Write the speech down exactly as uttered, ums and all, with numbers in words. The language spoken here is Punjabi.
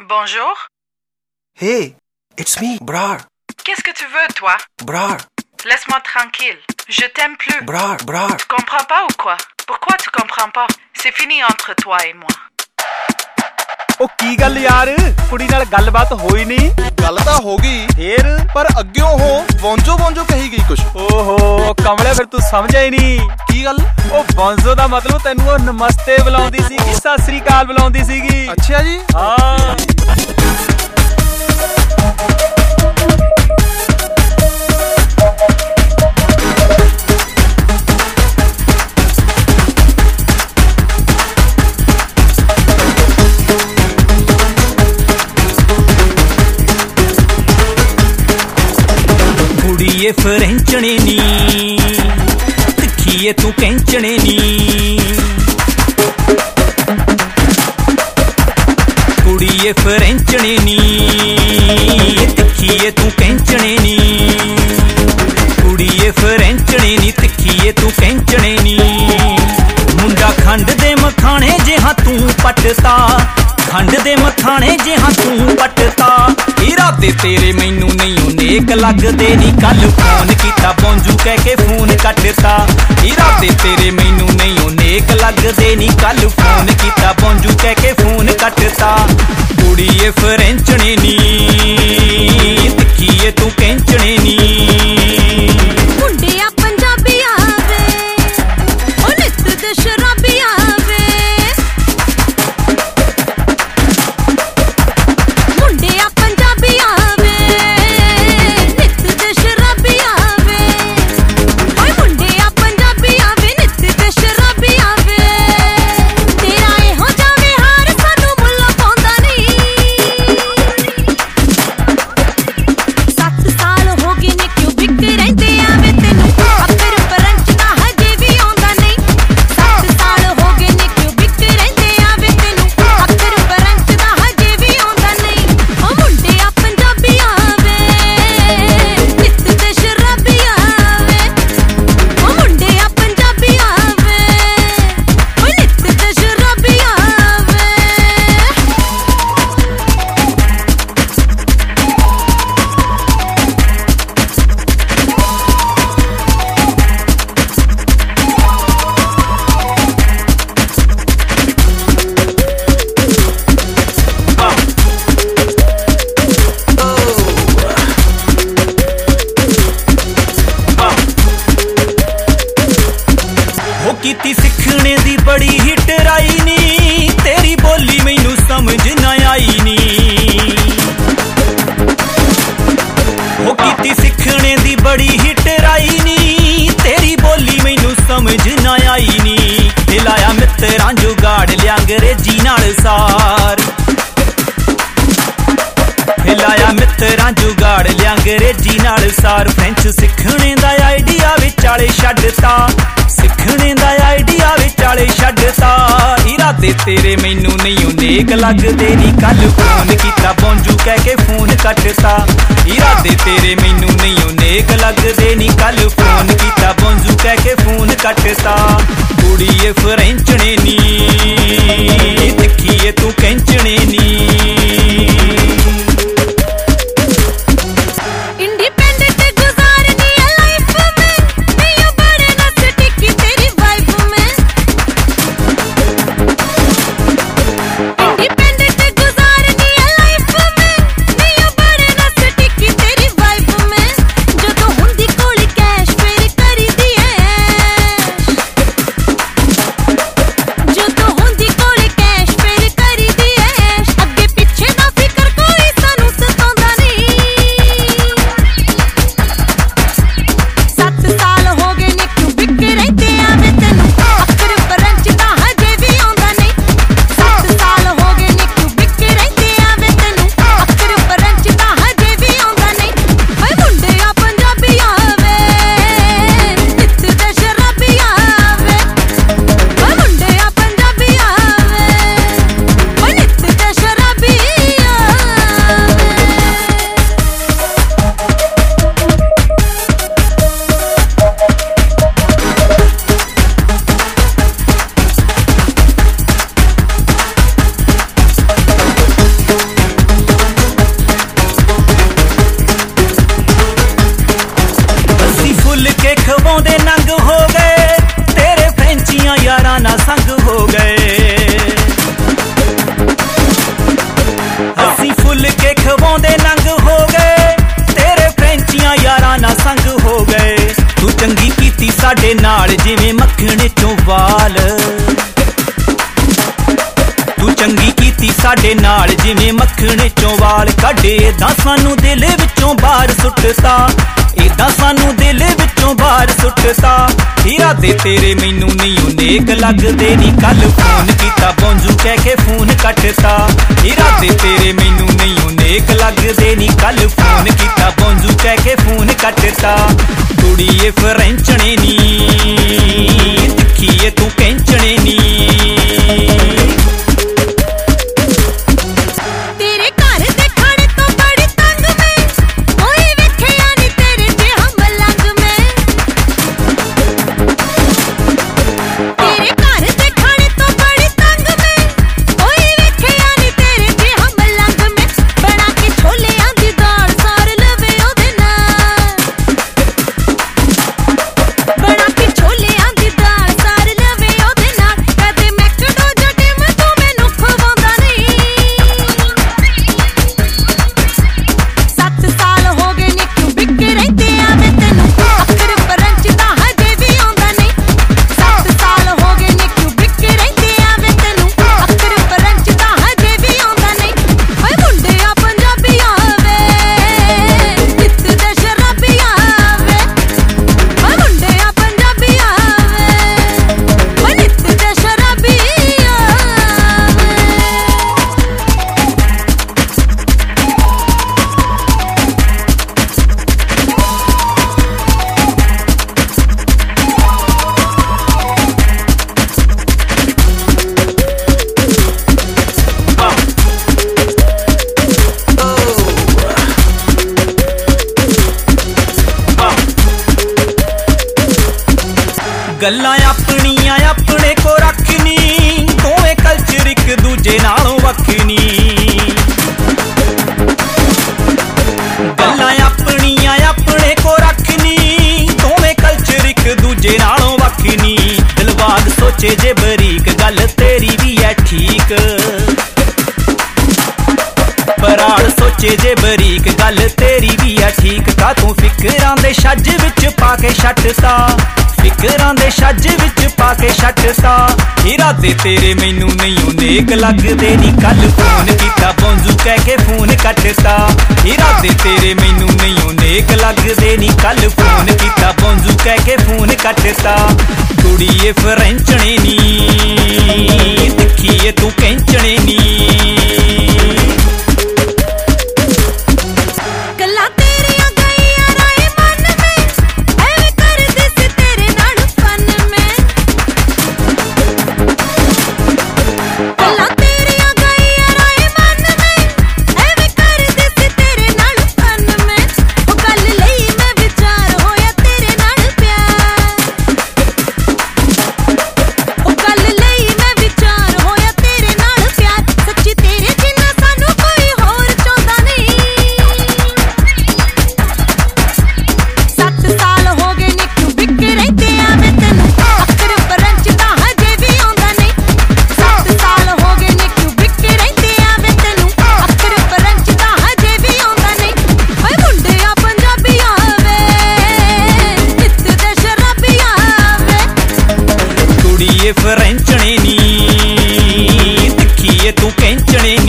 Bonjour. Hey, it's me, Brar. Qu'est-ce que tu veux, toi? Brar. Laisse-moi tranquille. Je t'aime plus. Brar, Brar. Tu comprends pas ou quoi? Pourquoi tu comprends pas? C'est fini entre toi et moi. ਉਹ ਕੀ ਗੱਲ ਯਾਰ ਕੁੜੀ ਨਾਲ ਗੱਲਬਾਤ ਹੋਈ ਨਹੀਂ ਗੱਲ ਤਾਂ ਹੋ ਗਈ ਫੇਰ ਪਰ ਅੱਗਿਓਂ ਉਹ ਬੌਂਜੋ ਬੌਂਜੋ ਕਹੀ ਗਈ ਕੁਛ ਓਹੋ ਕਮਲੇ ਫਿਰ ਤੂੰ ਸਮਝਿਆ ਹੀ ਨਹੀਂ ਕੀ ਗੱਲ ਉਹ ਬੌਂਜ਼ੋ ਦਾ ਮਤਲਬ ਤੈਨੂੰ ਉਹ ਨਮਸਤੇ ਬੁਲਾਉਂਦੀ ਸੀਗੀ ਸਤਿ ਸ੍ਰੀ ਅਕਾਲ ਬੁਲਾਉਂਦੀ ਸੀਗੀ ਅੱਛਾ ਜੀ ਹਾਂ ਕੁੜੀਏ ਫਰੈਂਚਣੇ ਨੀ ਤਿੱਖੀਏ ਤੂੰ ਕੈਂਚਣੇ ਨੀ ਕੁੜੀਏ ਫਰੈਂਚਣੇ ਨੀ ਤਿੱਖੀਏ ਤੂੰ ਕੈਂਚਣੇ ਨੀ ਕੁੜੀਏ ਫਰੈਂਚਣੇ ਨੀ ਤਿੱਖੀਏ ਤੂੰ ਕੈਂਚਣੇ ਨੀ ਮੁੰਡਾ ਖੰਡ ਦੇ ਮਖਾਣੇ ਜਿਹਾ ਤੂੰ ਪੱਟਤਾ ਖੰਡ ਦੇ ਮਖਾਣੇ ਜਿਹਾ ਤੂੰ ਪੱਟਤਾ ਇਰਾਦੇ ਤੇਰੇ ਮੈਨੂੰ ਨਹੀਂ ਨੇਕ ਲੱਗਦੇ ਨੀ ਕੱਲ ਫੋਨ ਕੀਤਾ ਬੌਂਜੂ ਕਹਿ ਕੇ ਫੋਨ ਕੱਟਤਾ ਇਰਾਦੇ ਤੇਰੇ ਮੈਨੂੰ ਨਹੀਂ ਨੇਕ ਲੱਗਦੇ ਨੀ ਕੱਲ ਫੋਨ ਕੀਤਾ ਬੌਂਜੂ ਕਹਿ ਕੇ ਫੋਨ ਕੱਟਤਾ ਕੁੜੀਏ ਫਰੈਂਚਣੇ ਨੀ ਤਿੱਖੀਏ ਤੂੰ ਕੈਂਚਣੇ ਨੀ ਮੁੰਡਿਆ ਪੰਜਾਬੀਆਂ ਵੇ ਉਹ ਨਿੱਤ ਦੇ ਸ਼ਰਾਬੀਆਂ ਵੇ ਮੁੰਡਿਆ ਪੰਜਾਬੀਆਂ ਵੇ ਨਿੱਤ ਦੇ ਸ਼ਰਾਬੀਆਂ ਵੇ ਓਏ ਮੁੰਡਿਆ ਪੰਜਾਬੀਆਂ ਵੇ ਨਿੱਤ ਦੇ ਸ਼ਰਾਬੀਆਂ ਵੇ ਤੇਰਾ ਇਹੋ ਜਿਹਾ ਵਿਹਾਰ ਸਾਨੂੰ ਮੁੱਲ ਪਾਉਂਦਾ ਨਹੀਂ ਸੱਤ ਸਾਲ ਹੋ ਗਏ ਨੇ ਕਿਉਂ ਵਿਕ ਰਹਿੰਦੇ ਆ ਵੇ ਤੈਨੂੰ ਅੱਪਰ ਪਰੰਚ ਨਾ ਹਜੇ ਵੀ ਆਉਂਦਾ ਨਹੀਂ ਸੱਤ ਸਾਲ ਹੋ ਗਏ ਨੇ ਕਿਉਂ ਵਿਕ ਰਹਿੰਦੇ ਆ ਵੇ ਤੈਨੂੰ ਅੱਪਰ ਪਰੰਚ ਨਾ ਹਜੇ ਵੀ ਆਉਂਦਾ ਨਹੀਂ ਓ ਮੁੰਡਿਆ ਪੰਜਾਬੀਆਂ ਵੇ ਨਿੱਤ ਤੇ ਸ਼ਰਾਬੀਆਂ ਵੇ ਓ ਮੁੰਡਿਆ ਪੰਜਾਬੀਆਂ ਵੇ ਓਏ ਨਿੱਤ ਤੇ ਸ਼ਰਾਬੀਆਂ ਵੇ ਹੋ ਕੀਤੀ ਸਿੱਖਣੇ ਦੀ ਬੜੀ ਹੀ ਟਰਾਈ ਨੀ ਤੇਰੀ ਬੋਲੀ ਮੈਨੂੰ ਸਮਝ ਨਾ ਆਈ ਨੀ ਹੋ ਕੀਤੀ ਸਿੱਖਣੇ ਦੀ ਬੜੀ ਹੀ ਟਰਾਈ ਨੀ ਤੇਰੀ ਬੋਲੀ ਮੈਨੂੰ ਸਮਝ ਨਾ ਆਈ ਨੀ ਹਿਲਾਇਆ ਮਿੱਤਰਾਂ ਜੁਗਾੜ ਲਿਆ ਅੰਗਰੇਜ਼ੀ ਨਾਲ ਸਾਰ ਹਿਲਾਇਆ ਮਿੱਤਰਾਂ ਜੁਗਾੜ ਲਿਆ ਅੰਗਰੇਜ਼ੀ ਨਾਲ ਸਾਰ ਫ੍ਰੈਂਚ ਸਿੱਖਣੇ ਦਾ ਆਈਡੀਆ ਵਿਚਾਲੇ ਛੱਡਤਾ ਸਿੱਖਣੇ ਦਾ ਆਈਡੀਆ ਵਿਚਾਲੇ ਛੱਡਤਾ ਇਰਾਦੇ ਤੇਰੇ ਮੈਨੂੰ ਨਹੀਂ ਨੇਕ ਲੱਗਦੇ ਨੀ ਕੱਲ ਫੋਨ ਕੀਤਾ ਬੌਂਜੂ ਕਹਿ ਕੇ ਫੋਨ ਕੱਟਤਾ ਇਰਾਦੇ ਤੇਰੇ ਮੈਨੂੰ ਨਹੀਂ ਨੇਕ ਲੱਗਦੇ ਨੀ ਕੱਲ ਫੋਨ ਕੀਤਾ ਬੌਂਜੂ ਕਹਿ ਕੇ ਫੋਨ ਕੱਟਤਾ ਕੁੜੀਏ ਫਰੈਂਚਣੇ ਨੀ ਤਿੱਖੀਏ ਤੂੰ ਕੈਂਚਣੇ ਨੀ इंडिपेंडेंट गुजारनी है लाइफ में नहीं बड़े नस टिकी तेरी वाइफ में इंडिपेंडेंट गुजारनी है लाइफ में नहीं बड़े नस टिकी तेरी वाइफ में जो तो हुंदी कोली कैश फिर करी दी है जो तो हुंदी कोली कैश फिर करी दी है ना संग हो गए। हसी फुल के खवाउंदे नंग हो गए, तेरे फ्रेंचियां यारां ना संग हो गए। तू चंगी कीती साडे नाल जिवें मक्खण चों वाल, तू चंगी कीती साडे नाल जिवें मक्खण चों वाल। कढे तां सानू दिल विचों बाहर सुੱਟਤਾ, इदां सानू दिल विचों बाहर सुੱਟਤਾ। इरादे तेरे मैनू नहीं नेक लगदे नी, कल फोन कीता बौंजू कह के फोन कटता। इरादे तेरे मैनू नहीं नेक लगदे नी, कल फोन कीता बौंजू कह के फोन कटता। कुड़ीए फ्रेंचणे नी, दिखीए तू कैंचणे नी। गल्लां अपनियां अपने को रखनी, दोवें कल्चर एक दूजे नालों वखनी। गल्लां अपनियां अपने को रखनी, दोवें कल्चर एक दूजे नालों वखनी। दिलबाग सोचे जे बरीक गल तेरी भी है ठीक, पराड़ सोचे जे बरीक गल तेरी भी है ठीक। का तू फिकरां दे छज विच पा के छटता, फिकरां दे छज विच पा के छटता। इरादे तेरे मैनू नहीं नेक लगदे नी, कल फोन कीता बौंजू कह के फोन कटता। इरादे तेरे मैनू नहीं नेक लगदे नी, कल फोन कीता बौंजू कह के फोन कटता। कुड़ीए फ्रेंचणे नी, दिखीए तू कैंचणे नी। फ्रेंचणे नी, दिखीए तू कैंचणे